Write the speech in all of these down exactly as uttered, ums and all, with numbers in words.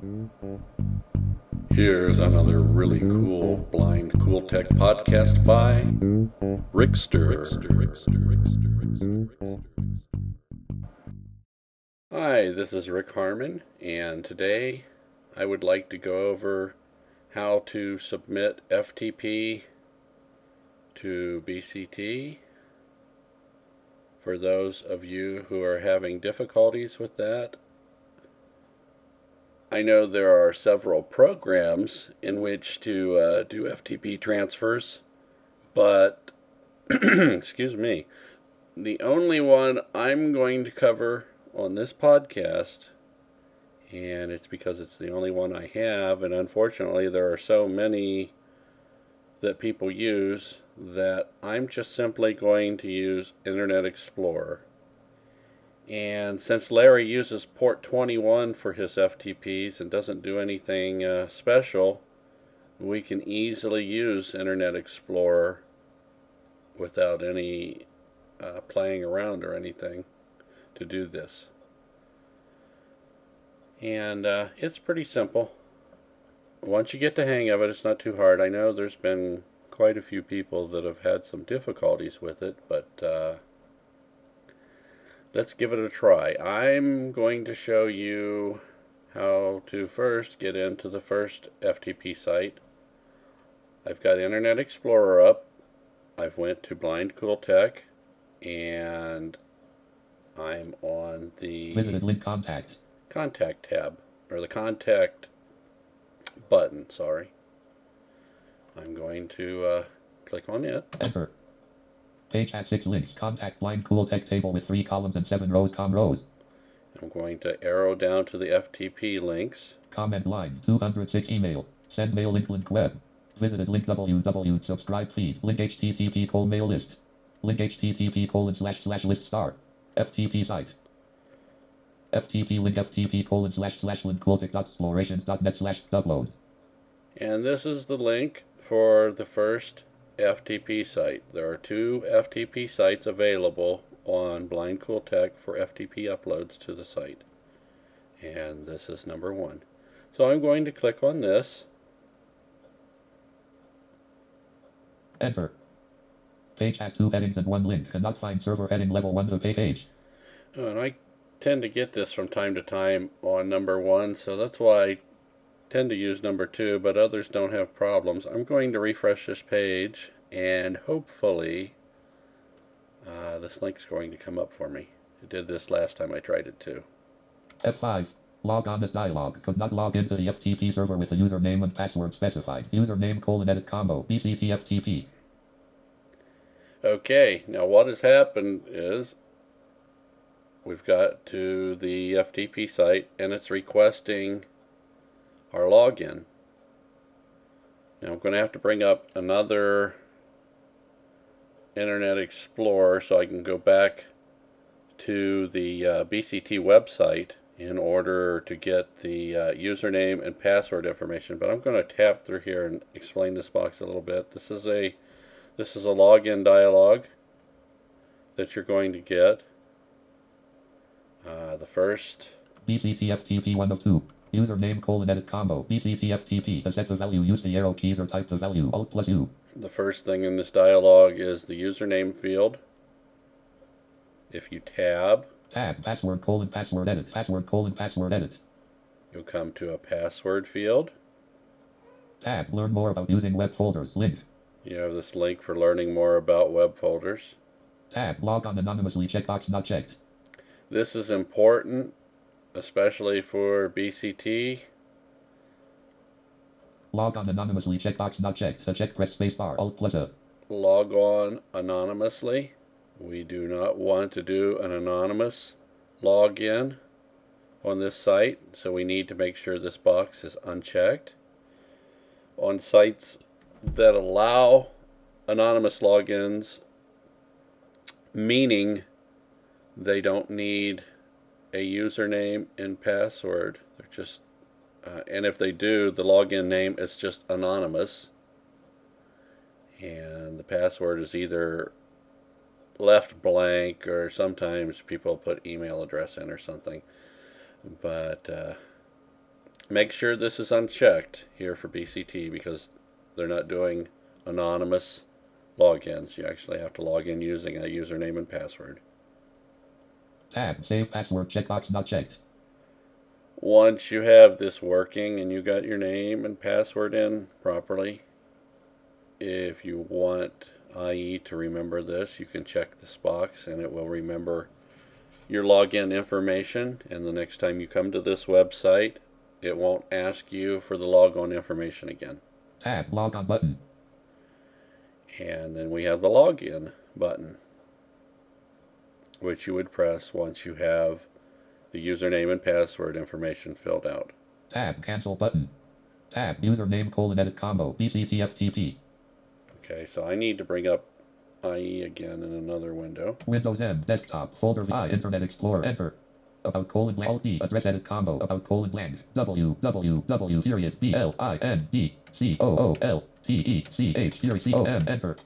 Here's another really cool Blind Cool Tech podcast by Rickster. Hi, this is Rick Harmon, and today I would like to go over how to submit F T P to B C T for those of you who are having difficulties with that. I know there are several programs in which to uh, do F T P transfers, but, excuse me, the only one I'm going to cover on this podcast, and it's because it's the only one I have, and unfortunately there are so many that people use that I'm just simply going to use Internet Explorer. And since Larry uses port twenty-one for his F T Ps and doesn't do anything uh, special, we can easily use Internet Explorer without any uh, playing around or anything to do this. And uh, it's pretty simple. Once you get the hang of it, it's not too hard. I know there's been quite a few people that have had some difficulties with it, but uh, let's give it a try. I'm going to show you how to first get into the first F T P site. I've got Internet Explorer up. I've went to Blind Cool Tech, and I'm on the Visited link contact. Contact tab, or the Contact button, sorry. I'm going to uh, click on it. Enter. Page has six links. Contact Blind Cool Tech table with three columns and seven rows. Com rows. I'm going to arrow down to the F T P links. Comment line two hundred six email. Send mail link link web. Visited link www. Subscribe feed. Link http colon mail list. Link http colon slash slash list star. F T P site. F T P link F T P colon slash slash blinkcooltech dot explorations dot net slash download. And this is the link for the first F T P site. There are two F T P sites available on Blind Cool Tech for F T P uploads to the site. And this is number one. So I'm going to click on this. Enter. Page has two headings and one link. Cannot find server heading level one of page. Oh, and I tend to get this from time to time on number one, so that's why I tend to use number two, but others don't have problems. I'm going to refresh this page, and hopefully uh, this link's going to come up for me. It did this last time I tried it too. F five. Log on this dialog. Could not log into the F T P server with the username and password specified. Username colon edit combo. B C T F T P. Okay, now what has happened is we've got to the F T P site, and it's requesting our login. Now I'm going to have to bring up another Internet Explorer so I can go back to the uh, B C T website in order to get the uh, username and password information. But I'm going to tab through here and explain this box a little bit. This is a this is a login dialog that you're going to get. Uh, the first B C T F T P one of two. Username colon edit combo. B C T F T P. To set the value, use the arrow keys or type the value. Alt plus U. The first thing in this dialog is the username field. If you tab, Tab. Password colon password edit. Password colon password edit. you'll come to a password field. Tab. Learn more about using web folders. Link. You have this link for learning more about web folders. Tab. Log on anonymously. Checkbox not checked. This is important, especially for B C T. Log on anonymously. Checkbox not checked. To check, press spacebar. Alt plus A. Log on anonymously. We do not want to do an anonymous login on this site, so we need to make sure this box is unchecked. On sites that allow anonymous logins, meaning they don't need a username and password, they're just uh, and if they do, the login name is just anonymous, and the password is either left blank, or sometimes people put email address in or something. But uh, make sure this is unchecked here for B C T because they're not doing anonymous logins. You actually have to log in using a username and password. Tab, save password checkbox not checked. Once you have this working and you got your name and password in properly, if you want I E to remember this, you can check this box and it will remember your login information, and the next time you come to this website, it won't ask you for the logon information again. Tab, log on button. And then we have the login button, which you would press once you have the username and password information filled out. Tab, cancel button. Tab, username colon edit combo, B C T F T P. Okay, so I need to bring up I E again in another window. Windows M, desktop, folder I, Internet Explorer, enter. About colon blank, Alt D, address edit combo, about colon blank, W, W, W, period, B, L, I, N, D, C, O, O, L, T, E, C, H, period, C, O, M, enter.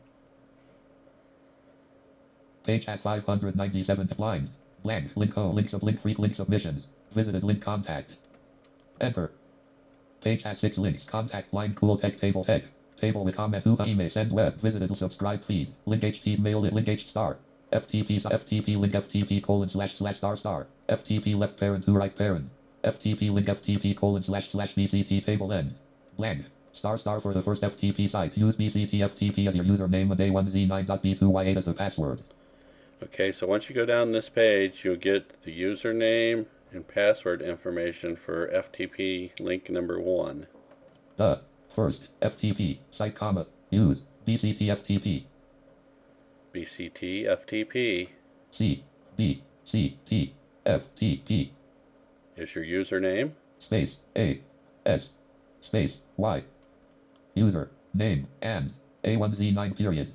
Page has five hundred ninety-seven lines. Blank, link ho, links of link free, link submissions, visited link contact. Enter. Page has six links, contact line, cool tech, table tech. Table with comment, who, email, send web, visited, subscribe feed, link H T mail, link H star, F T P, F T P link, F T P colon slash slash star star, F T P left parent to right parent, F T P link, F T P colon slash slash B C T table end, blank, star star for the first F T P site, use B C T F T P as your username and A one Z nine dot B two Y eight as the password. Okay, so once you go down this page, you'll get the username and password information for F T P link number one. The first F T P site comma use B C T F T P. B C T F T P C B C T F T P is your username. Space A S space Y user name and A one Z nine period.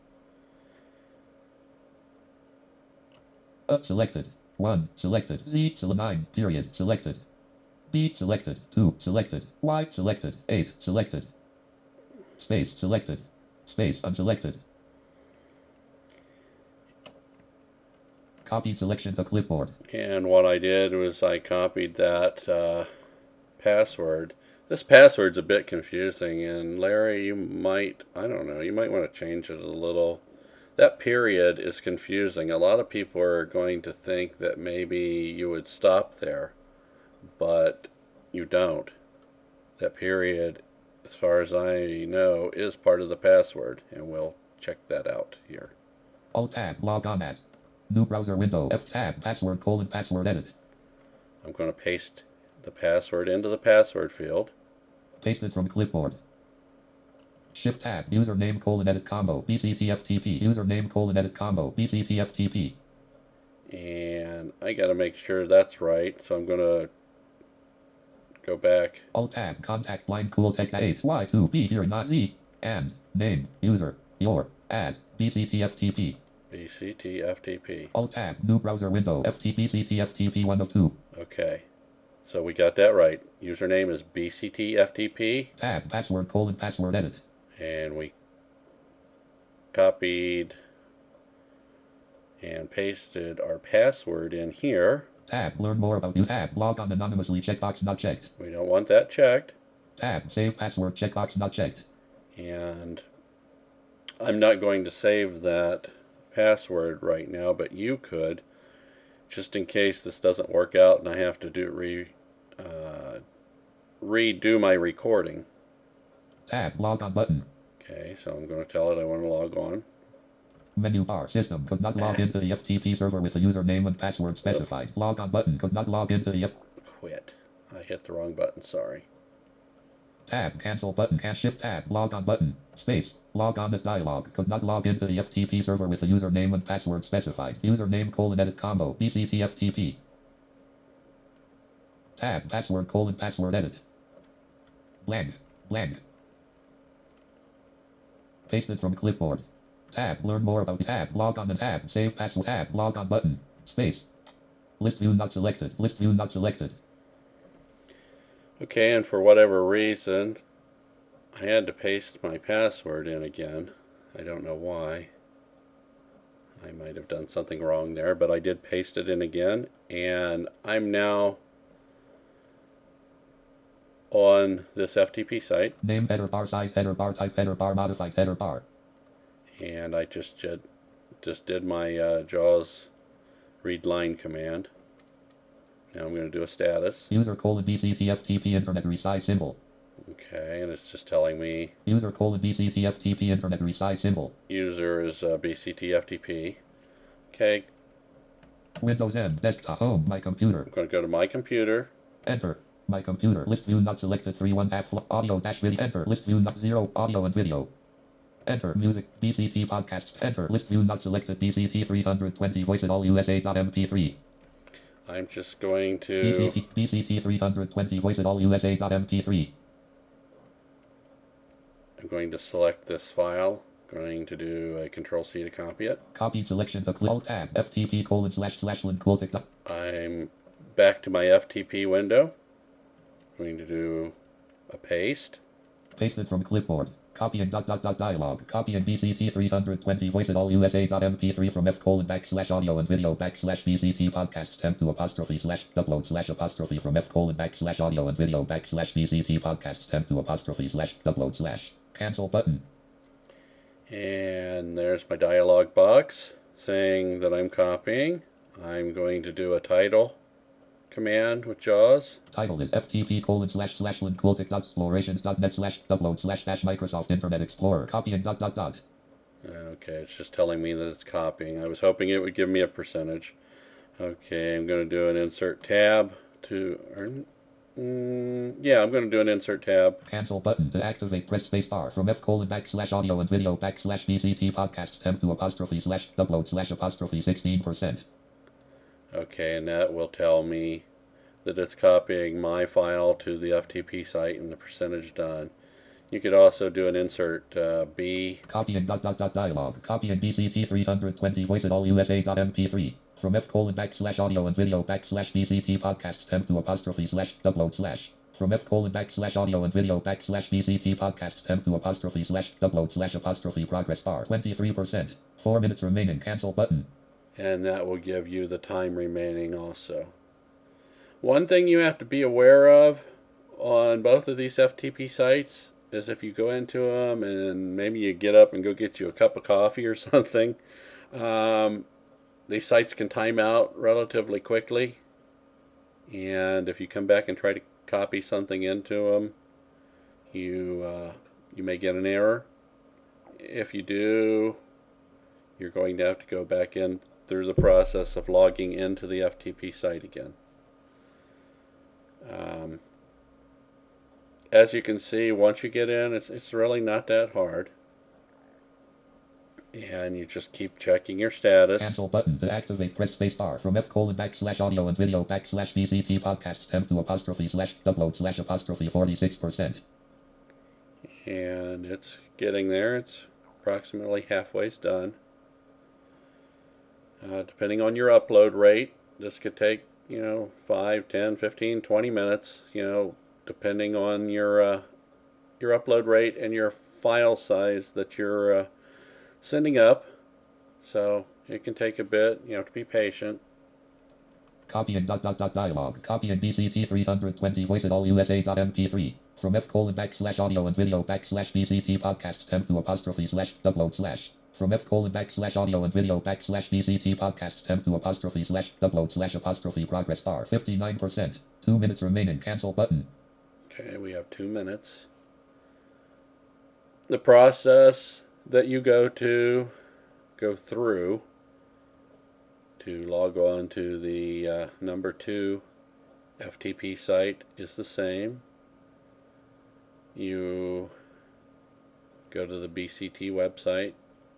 Up selected. one selected. Z select nine period selected. B selected. two selected. Y selected. eight selected. Space selected. Space unselected. Copied selection to clipboard. And what I did was I copied that uh, password. This password's a bit confusing, and Larry, you might, I don't know, you might want to change it a little. That period is confusing. A lot of people are going to think that maybe you would stop there, but you don't. That period, as far as I know, is part of the password, and we'll check that out here. Alt tab, log on as. New browser window, F tab, password colon password edit. I'm going to paste the password into the password field. Pasted from clipboard. Shift tab, username colon edit combo, B C T F T P, username colon edit combo, B C T F T P. And I got to make sure that's right, so I'm going to go back. Alt tab, contact line cool tech eight Y two B here not Z, and name, user, your, as, B C T F T P. B C T F T P. Alt tab, new browser window, F T P C T F T P one of two. Okay. So we got that right. Username is B C T F T P. Tab, password colon password edit. And we copied and pasted our password in here. Tab, learn more about you. Tab, log on anonymously, checkbox not checked. We don't want that checked. Tab, save password, checkbox not checked. And I'm not going to save that password right now, but you could, just in case this doesn't work out and I have to do re uh, redo my recording. Tab, log on button. Okay, so I'm going to tell it I want to log on. Menu bar, system could not log into the F T P server with the username and password specified. Oops. Log on button could not log into the F... Quit. I hit the wrong button, sorry. Tab, cancel button, can shift tab, log on button, space, log on as dialog, could not log into the F T P server with the username and password specified. Username colon edit combo, B C T F T P. Tab, password colon password edit. Blank, blank. Pasted from clipboard. Tab, learn more about tab, log on the tab, save password tab, log on button, space. List view not selected, list view not selected. Okay, and for whatever reason, I had to paste my password in again. I don't know why. I might have done something wrong there, but I did paste it in again, and I'm now on this F T P site. Name header bar, size header bar, type header bar, modified header bar. And I just did, just did my uh, JAWS read line command. Now I'm going to do a status. User colon B C T F T P internet resize symbol. Okay, and it's just telling me User colon B C T F T P internet resize symbol. user is uh, B C T F T P. Okay. Windows N, desktop, home, my computer. I'm going to go to my computer. Enter. My computer. List view not selected. three one half. Audio dash video. Enter. List view not zero. Audio and video. Enter. Music. B C T podcasts. Enter. List view not selected. B C T three twenty voice at all U S A dot M P three. I'm just going to... B C T, B C T three twenty voice at all U S A dot M P three. I'm going to select this file. Going to do a control C to copy it. Copy selection to Alt tab. F T P colon slash slash link quote. I'm back to my F T P window. Going to do a paste. Pasted from clipboard. Copy and dot dot dot dialog. Copy and B C T three twenty voice at all U S A dot M P three from F colon backslash audio and video backslash B C T podcasts temp to apostrophe slash upload slash apostrophe from F colon backslash audio and video backslash B C T podcasts temp to apostrophe slash upload slash cancel button. And there's my dialog box saying that I'm copying. I'm going to do a title command with JAWS. Title is F T P colon slash slash link quotic dot explorations dot net slash upload slash dash Microsoft Internet Explorer. Copy and dot dot dot. Okay, it's just telling me that it's copying. I was hoping it would give me a percentage. Okay, I'm going to do an insert tab to... Or, mm, yeah, I'm going to do an insert tab. Cancel button to activate. Press space bar from F colon backslash audio and video backslash B C T podcasts temp to apostrophe slash upload slash apostrophe sixteen percent. Okay, and that will tell me that it's copying my file to the F T P site and the percentage done. You could also do an insert uh, B. Copy and dot dot dot dialog. Copy and B C T three twenty voice at all U S A dot M P three. From F colon backslash audio and video backslash B C T podcasts temp to apostrophe slash upload slash. From F colon backslash audio and video backslash B C T podcasts temp to apostrophe slash upload slash apostrophe progress bar twenty-three percent. Four minutes remaining. Cancel button. And that will give you the time remaining also. One thing you have to be aware of on both of these F T P sites is if you go into them and maybe you get up and go get you a cup of coffee or something, um, these sites can time out relatively quickly. And if you come back and try to copy something into them, you, uh, you may get an error. If you do, you're going to have to go back in through the process of logging into the F T P site again. Um, as you can see, once you get in, it's it's really not that hard. And you just keep checking your status. Cancel button to activate. Press space bar from F colon backslash audio and video backslash B C T podcasts temp to apostrophe slash upload slash apostrophe forty-six percent. And it's getting there. It's approximately halfway done. Uh, depending on your upload rate, this could take, you know, five, ten, fifteen, twenty minutes, you know, depending on your uh, your upload rate and your file size that you're uh, sending up. So it can take a bit. You have to be patient. Copy and dot dot dot dialog. Copy and B C T three twenty voice at all U S A dot M P three. From F colon backslash audio and video backslash B C T podcasts temp to apostrophe slash upload slash. From F colon backslash audio and video backslash B C T podcasts temp to apostrophe slash upload slash apostrophe progress bar fifty-nine percent. Two minutes remaining. Cancel button. Okay, we have two minutes. The process that you go to, go through to log on to the uh, number two F T P site is the same. You go to the B C T website,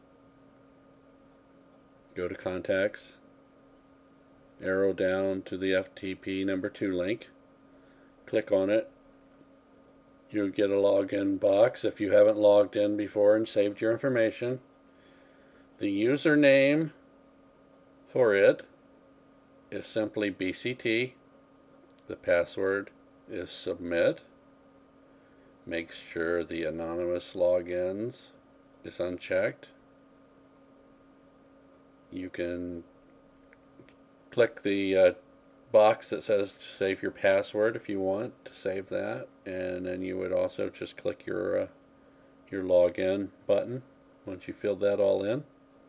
go to contacts, arrow down to the F T P number two link, click on it. You'll get a login box if you haven't logged in before and saved your information. The username for it is simply B C T. The password is submit. Make sure the anonymous logins is unchecked. You can click the uh, box that says to save your password if you want to save that, and then you would also just click your uh, your login button once you filled that all in.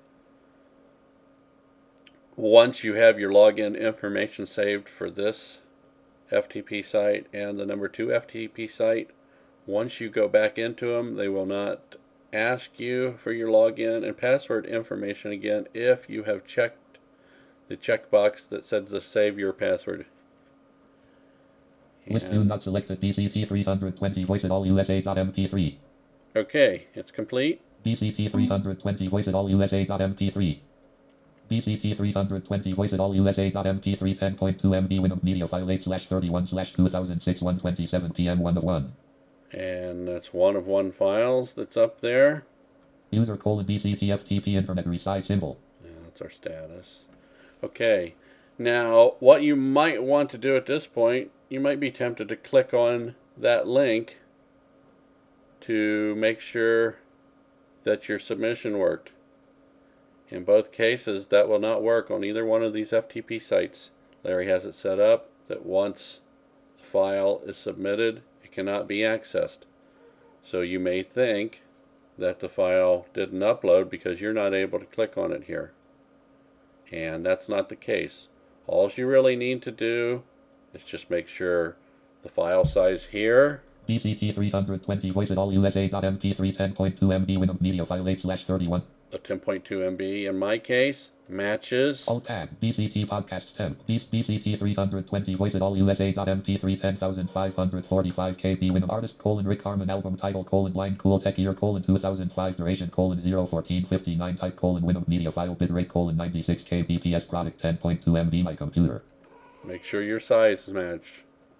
Once you have your login information saved for this F T P site and the number two F T P site, once you go back into them, they will not ask you for your login and password information again if you have checked the checkbox that says to save your password. List view not selected. B C T three twenty voice at all U S A dot M P three. Okay, it's complete. B C T three twenty voice at all U S A dot M P three. B C T three twenty voice at all U S A dot M P three ten point two M B Winamp Media File eight slash thirty-one slash two thousand six one twenty-seven P M one of one. And that's one of one files that's up there. User colon B C T F T P internet resize symbol. Yeah, that's our status. Okay, now what you might want to do at this point, you might be tempted to click on that link to make sure that your submission worked. In both cases, that will not work on either one of these F T P sites. Larry has it set up that once the file is submitted, it cannot be accessed. So you may think that the file didn't upload because you're not able to click on it here. And that's not the case. All you really need to do is just make sure the file size here, B C T three twenty voice at all U S A dot M P three ten point two M B Winamp Media File eight slash thirty-one. the ten point two M B in my case, matches. Alt tab B C T podcast temp B C T three twenty voice at all U S A dot M P three ten thousand five hundred forty-five K B Winamp artist colon Rick Harmon album title colon blind cool tech year colon two thousand five duration colon zero fourteen fifty-nine type colon Winamp media file bitrate colon ninety-six K B P S product ten point two M B my computer. Make sure your size is matched.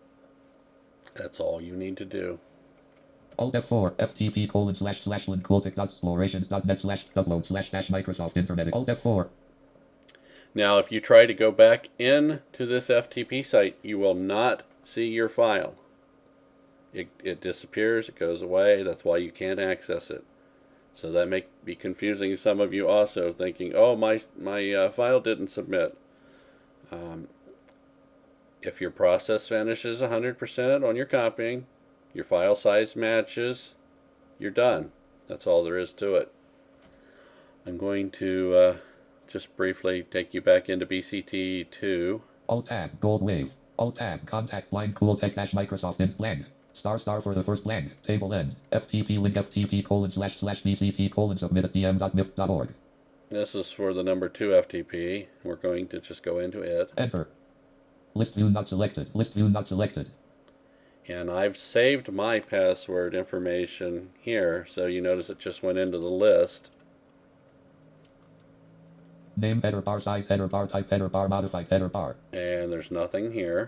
That's all you need to do. Alt F four F T P colon slash slash lincooltech dot explorations dot net slash upload slash dash Microsoft Internet. Alt F four. Now, if you try to go back in to this F T P site, you will not see your file. It, it disappears, it goes away. That's why you can't access it. So that may be confusing to some of you also, thinking, oh, my, my uh, file didn't submit. Um, if your process finishes one hundred percent on your copying, your file size matches, you're done. That's all there is to it. I'm going to uh, just briefly take you back into B C T two. Alt tab gold wave. Alt tab contact line cooltech dash Microsoft int blank. Star star for the first blank. Table end. F T P link F T P colon slash slash B C T colon submit at D M dot M I F dot org. This is for the number two F T P. We're going to just go into it. Enter. List view not selected. List view not selected. And I've saved my password information here, so you notice it just went into the list. Name header bar size header bar type header bar modified header bar. And there's nothing here.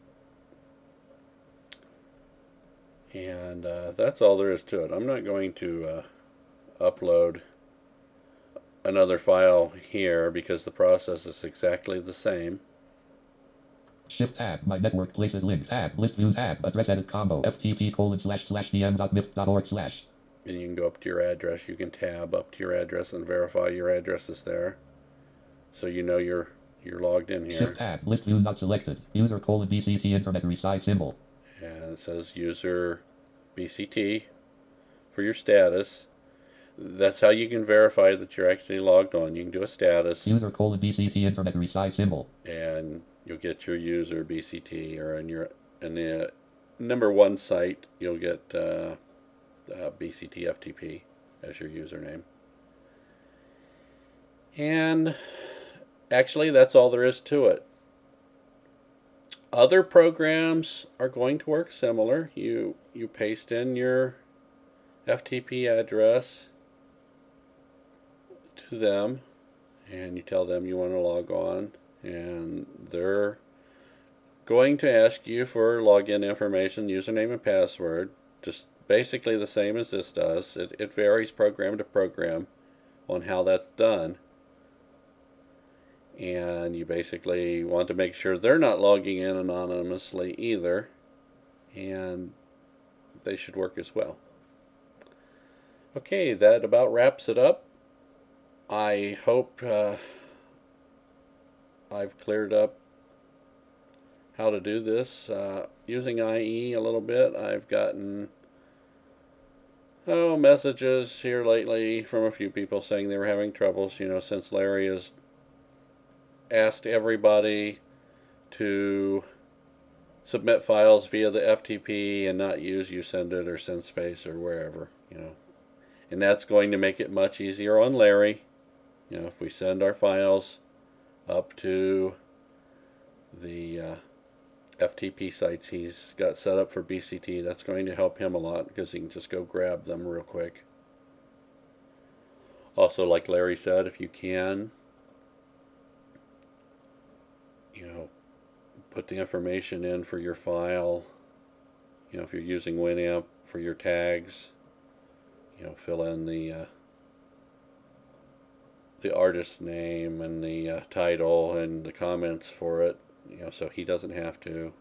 And uh, that's all there is to it. I'm not going to uh, upload another file here because the process is exactly the same. Shift tab, my network places link tab, list view tab, address edit combo, F T P colon slash slash D M dot M I F dot org slash. And you can go up to your address. You can tab up to your address and verify your address is there. So you know you're you're logged in here. Shift tab, list view not selected, user colon B C T internet resize symbol. And it says user B C T for your status. That's how you can verify that you're actually logged on. You can do a status. User colon B C T internet resize symbol. And you'll get your user B C T, or in your in the number one site you'll get uh, uh, B C T F T P as your username. And actually that's all there is to it. Other programs are going to work similar. You you paste in your F T P address to them and you tell them you want to log on, and they're going to ask you for login information, username and password, just basically the same as this does. It, it varies program to program on how that's done. And you basically want to make sure they're not logging in anonymously either, and they should work as well. Okay, that about wraps it up. I hope uh, I've cleared up how to do this. Uh, using I E a little bit, I've gotten oh messages here lately from a few people saying they were having troubles, you know, since Larry has asked everybody to submit files via the F T P and not use Usendit or SendSpace or wherever, you know. And that's going to make it much easier on Larry. You know, if we send our files up to the uh, F T P sites he's got set up for B C T, that's going to help him a lot because he can just go grab them real quick. Also, like Larry said, if you can, you know, put the information in for your file. You know, if you're using Winamp for your tags, you know, fill in the uh, the artist name and the uh, title and the comments for it, you know, so he doesn't have to.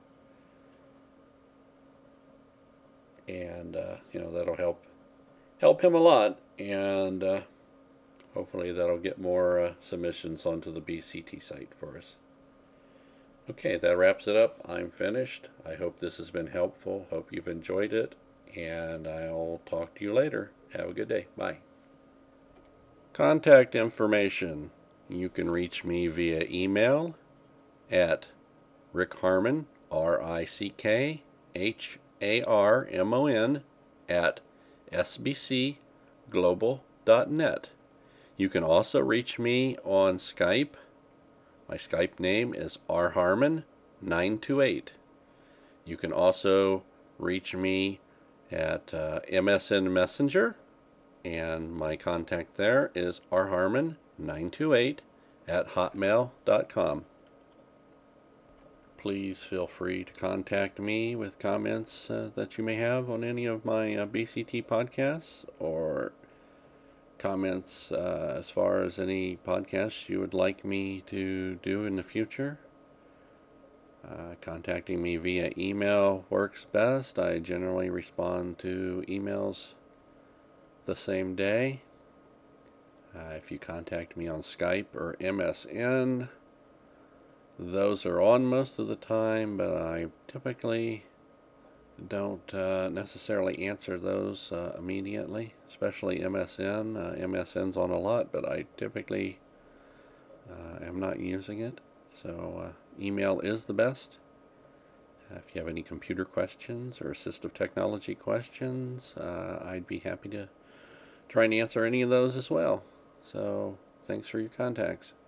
And uh, you know, that'll help help him a lot, and uh, hopefully that'll get more uh, submissions onto the B C T site for us. Okay, that wraps it up. I'm finished. I hope this has been helpful. Hope you've enjoyed it, and I'll talk to you later. Have a good day. Bye. Contact information. You can reach me via email at Rick Harmon, R I C K H A R M O N, at S B C global dot net. You can also reach me on Skype. My Skype name is r harmon nine two eight. You can also reach me at uh, M S N Messenger, and my contact there is r harmon nine two eight at hotmail dot com. Please feel free to contact me with comments uh, that you may have on any of my uh, B C T podcasts, or comments uh, as far as any podcasts you would like me to do in the future. Uh, contacting me via email works best. I generally respond to emails the same day. Uh, if you contact me on Skype or M S N, those are on most of the time, but I typically don't uh, necessarily answer those uh, immediately, especially M S N. Uh, M S N's on a lot, but I typically uh, am not using it. So uh, email is the best. Uh, if you have any computer questions or assistive technology questions, uh, I'd be happy to try and answer any of those as well. So thanks for your contacts.